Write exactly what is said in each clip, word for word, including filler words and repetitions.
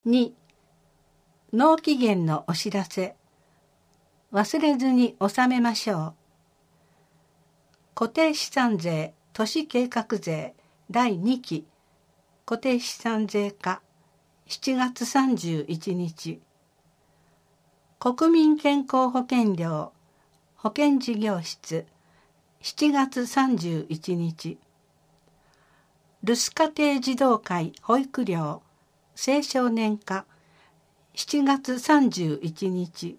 に、納期限のお知らせ。忘れずに納めましょう。固定資産税都市計画税だいにき固定資産税課しちがつさんじゅういちにち。国民健康保険料保険事業室しちがつさんじゅういちにち。留守家庭児童会保育料青少年課しちがつさんじゅういちにち。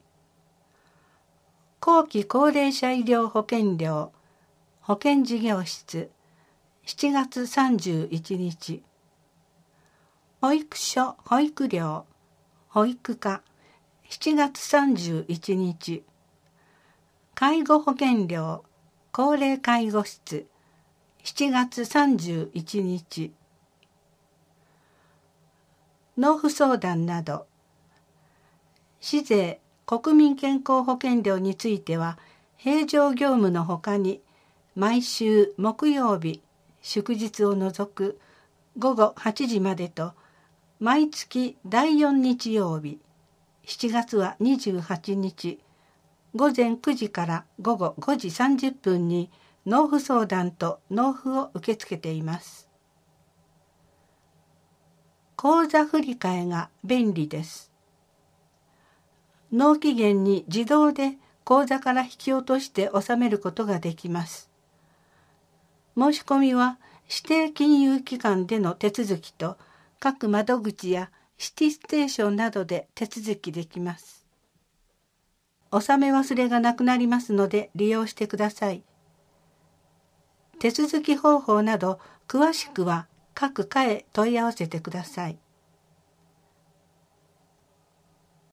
後期高齢者医療保険料保険事業室しちがつさんじゅういちにち。保育所保育料保育課しちがつさんじゅういちにち。介護保険料高齢介護室しちがつさんじゅういちにち。納付相談など。市税国民健康保険料については平常業務のほかに毎週木曜日祝日を除くごごはちじまでと毎月だいよん日曜日しちがつはにじゅうはちにちごぜんくじからごごごじさんじゅっぷんに納付相談と納付を受け付けています。口座振替が便利です。納期限に自動で口座から引き落として納めることができます。申し込みは指定金融機関での手続きと各窓口やシティステーションなどで手続きできます。納め忘れがなくなりますので利用してください。手続き方法など詳しくは各課へ問い合わせてください。